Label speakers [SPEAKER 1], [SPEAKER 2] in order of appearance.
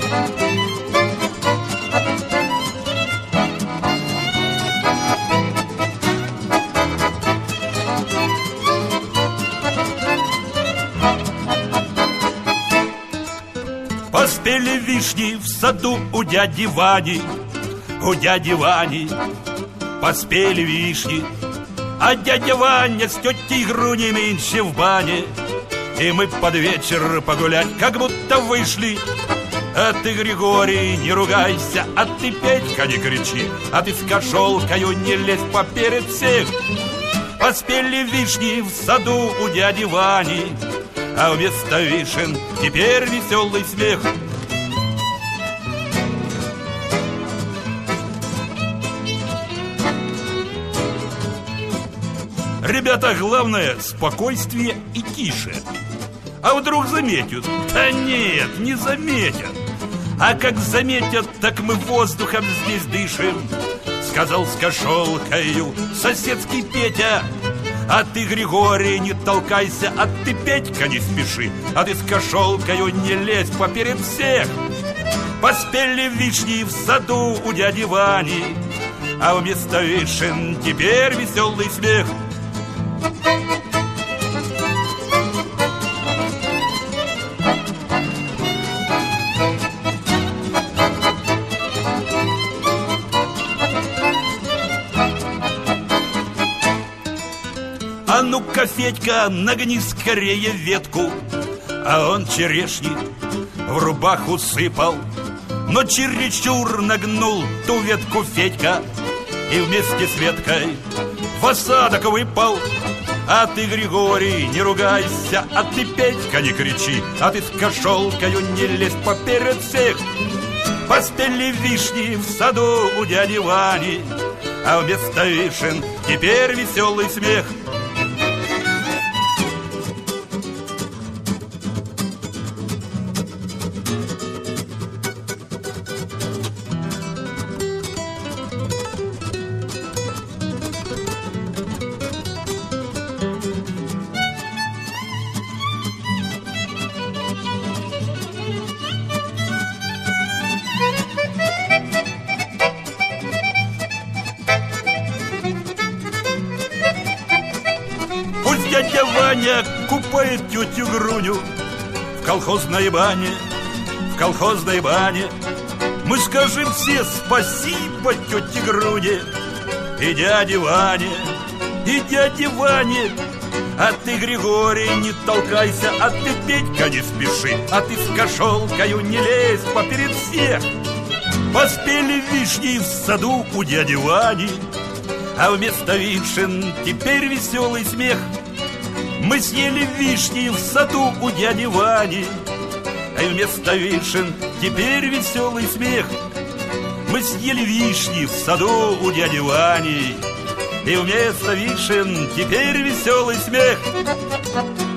[SPEAKER 1] Поспели вишни в саду у дяди Вани, у дяди Вани. Поспели вишни, а дядя Ваня с тетей Груней нынче в бане. И мы под вечер погулять как будто вышли. А ты, Григорий, не ругайся, а ты, Петька, не кричи, а ты с кошелкою не лезь поперед всех. Поспели вишни в саду у дяди Вани, а вместо вишен теперь веселый смех. Ребята, главное — спокойствие и тише. А вдруг заметят? Да нет, не заметят. А как заметят, так мы воздухом здесь дышим, сказал с кошелкою соседский Петя. А ты, Григорий, не толкайся, а ты, Петька, не спеши, а ты с кошелкою не лезь поперед всех. Поспели вишни в саду у дяди Вани, а вместо вишен теперь веселый смех. А ну-ка, Федька, нагни скорее ветку. А он черешни в рубаху сыпал, но чересчур нагнул ту ветку Федька и вместе с веткой в осадок выпал. А ты, Григорий, не ругайся, а ты, Петька, не кричи, а ты с кошелкою не лезь поперед всех. Поспели вишни в саду у дяди Вани, а вместо вишен теперь веселый смех. Пусть дядя Ваня купает тетю Груню в колхозной бане, в колхозной бане. Мы скажем все спасибо тете Груне и дяде Ване, и дяде Ване. А ты, Григорий, не толкайся, а ты, Петька, не спеши, а ты с кошелкою не лезь поперед всех. Поспели вишни в саду у дяди Вани, а вместо вишен теперь веселый смех. Мы съели вишни в саду у дяди Вани, а вместо вишен теперь веселый смех. Мы съели вишни в саду у дяди Вани, и вместо вишен теперь веселый смех.